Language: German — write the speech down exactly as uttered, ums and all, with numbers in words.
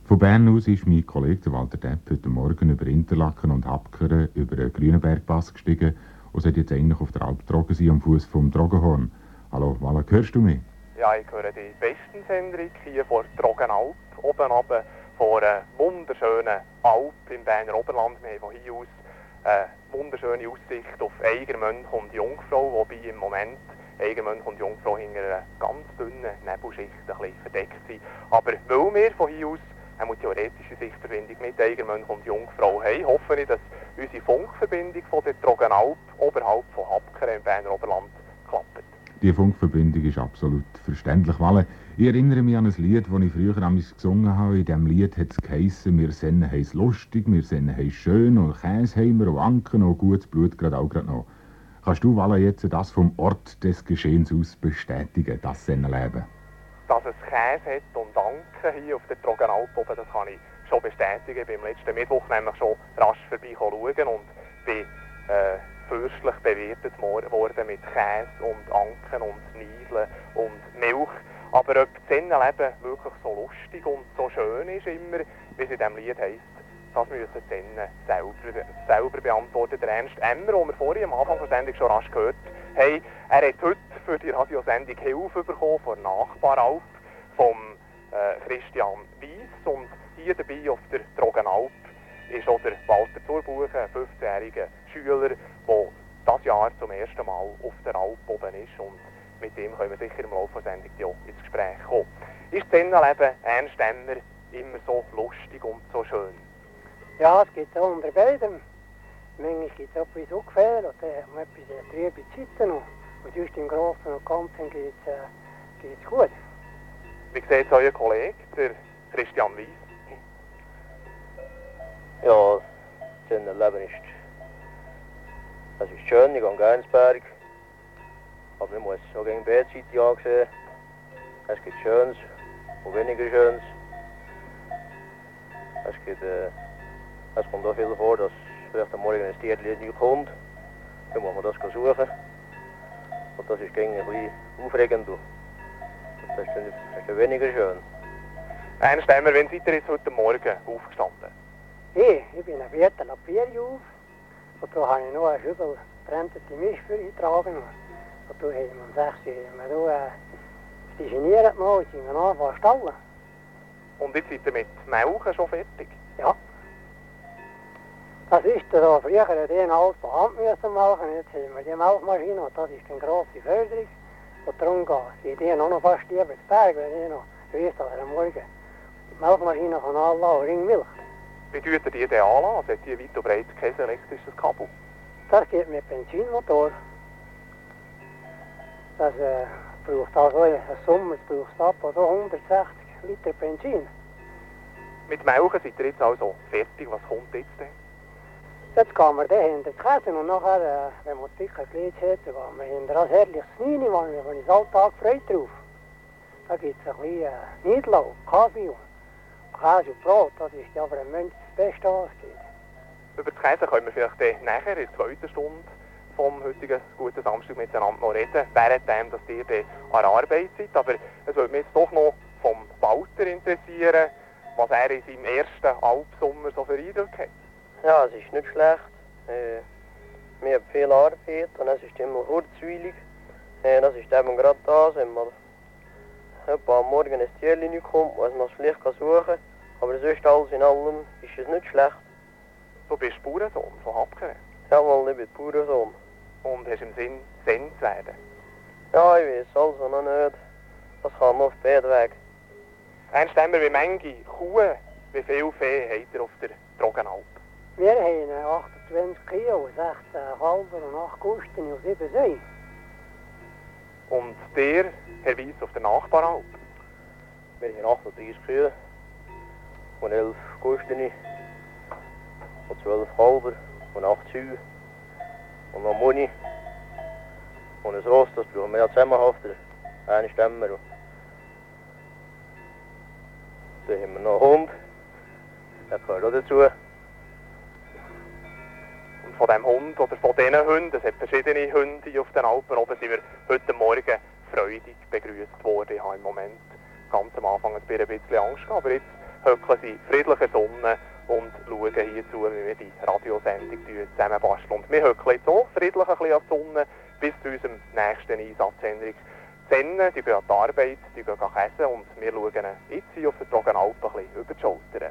Von Bern aus ist mein Kollege Walter Depp heute Morgen über Interlaken und Habkeren über den Grünenbergpass gestiegen und sollte jetzt eigentlich auf der Alp Trogen sein, am Fuß vom Trogenhorn. Hallo, Walla, hörst du mich? Ja, ich höre dich bestens, Henrik, hier vor Trogenalp, oben runter vor einer wunderschönen Alp im Berner Oberland. Wir haben von hier aus eine wunderschöne Aussicht auf Eigermönch und Jungfrau, wobei im Moment Eigermönch und Jungfrau hinter einer ganz dünnen Nebelschicht ein bisschen verdeckt sind. Aber weil wir von hier aus eine theoretische Sichtverbindung mit Eigermönch und Jungfrau haben, hoffe ich, dass unsere Funkverbindung von der Trogenalp oberhalb von Habkeren im Berner Oberland klappt. Die Funkverbindung ist absolut verständlich. Weil ich erinnere mich an ein Lied, das ich früher einmal gesungen habe. In diesem Lied hat es geheissen, wir sind heiß lustig, wir sind heiß schön und Käse haben wir und Anken und gutes Blut gerade auch gerade noch. Kannst du, Walla, jetzt das vom Ort des Geschehens aus bestätigen, das Sennenleben? Dass es Käse hat und Anken hier auf der Trogenalp oben, das kann ich schon bestätigen. Ich bin am letzten Mittwoch nämlich schon rasch vorbei schauen und bin äh, fürstlich bewirtet worden mit Käse und Anken und Nieseln und Milch. Aber ob das Sennenleben wirklich so lustig und so schön ist, immer, wie es in diesem Lied heisst, das müssen die Sennen selber, selber beantworten. Der Ernst Emmer, den wir vorhin am Anfang der Sendung schon rasch gehört haben, er hat heute für die Radiosendung Hilfe bekommen von der Nachbaralp, vom äh, Christian Weiss. Und hier dabei auf der Trogenalp ist auch der Walter Zurbuchen, ein fünfzehnjähriger Schüler, der dieses Jahr zum ersten Mal auf der Alp oben ist. Und mit dem können wir sicher im Laufe der Sendung auch ins Gespräch kommen. Ist das Sennenleben, Ernst Emmer, immer so lustig und so schön? Ja, es gibt auch unter beiden. Manchmal gibt es etwas ungefähr und dann hat man etwas trübe Zeiten noch. Und sonst im Großen und Ganzen geht es äh, gut. Wie sieht es euer Kollege, der Christian Weiss? Ja, das Sennenleben ist, das ist schön, ich gehe gerne ins Berg. Aber ich muss auch gegen beide Seiten ansehen. Es gibt Schönes und weniger Schönes. Es gibt... Äh, Es kommt auch viel vor, dass vielleicht am Morgen ein Tierchen nicht kommt. Dann muss man das suchen. Und das ist gegen ein bisschen aufregend. Das ist dann, das ist dann weniger schön. Ernst Emmer, wann seid ihr jetzt heute Morgen aufgestanden? Hey, ich bin ein Viertel ab vier Uhr auf. Und da habe ich noch eine Schüssel gebrannte Milch für getragen. Und da haben wir um sechs Uhr wir da stationiert mal und sind angefangen zu stallen. Und jetzt seid ihr mit Melken schon fertig? Ja. Das ist da früher den alles von Hand müssen machen. Jetzt haben wir die Melkmaschine und das ist eine grosse Förderung. Und darum gehen die auch noch fast über den Berg, weil die noch weiss, dass er am Morgen die Melkmaschine kann anlassen und Ringmilch. Wie tut ihr die denn anlassen? Hat die weit und breit kein elektrisches Kabel? Das geht mit Benzinmotor. Das äh, braucht also im Sommer braucht ab oder hundertsechzig Liter Benzin. Mit Melken seid ihr jetzt also fertig. Was kommt jetzt denn? Jetzt gehen wir da hinter die Käse und nachher, äh, wenn man dicker Glied hat, dann gehen wir hinter das herrliches Nini, wo man ist alltag freut drauf. Da gibt es ein bisschen äh, Niedlau, Kaffee und Käse und Brot. Das ist ja für einen Mensch das Beste, was es gibt. Über das Käse können wir vielleicht dann nachher in der zweiten Stunde vom heutigen guten Samstag miteinander noch reden, währenddem, dass ihr dann an der Arbeit seid. Aber es würde mich jetzt doch noch vom Walter interessieren, was er in seinem ersten Alpsommer so für Eindruck hat. Ja, es ist nicht schlecht. Äh, wir haben viel Arbeit und es ist immer kurzweilig. Äh, das ist eben gerade das, wenn man etwa am Morgen ein Tierchen nicht kommt, muss man es vielleicht suchen kann. Aber sonst alles in allem ist es nicht schlecht. Du bist Bauernsohn von Habkeren? Jawohl, ich bin Bauernsohn. Und hast im Sinn, Senn zu werden? Ja, ich weiß also noch nicht. Das kann noch auf beiden Wegen. Ernst Emmer, wie viele Kuhen, wie viel Vieh habt ihr auf der Trogenalp? Wir haben achtundzwanzig Kilo, sechzehn Halber und acht Gusten und sieben Säuen. Und der, Herr Weiss, auf der Nachbaralp? Wir haben achtunddreißig Kühe und elf Gusten und zwölf Halber und acht Säue und noch Muni und ein Ross, das brauchen wir ja zusammenhaft, einen Stämmer. Dann haben wir noch einen Hund, der gehört auch dazu. Und von diesem Hund oder von diesen Hunden, es hat verschiedene Hunde hier auf den Alpen oben, sind wir heute Morgen freudig begrüßt worden. Ich habe im Moment ganz am Anfang ein bisschen Angst gehabt, aber jetzt hückeln sie friedlich in der Sonne und schauen hier zu, wie wir die Radiosendung zusammenbasteln. Und wir hückeln jetzt auch friedlich ein bisschen an die Sonne bis zu unserem nächsten Einsatz, Henrik. Die Sennen, die gehen an die Arbeit, die gehen käsen und wir schauen jetzt hier auf der Trogenalp ein bisschen über die Schulter.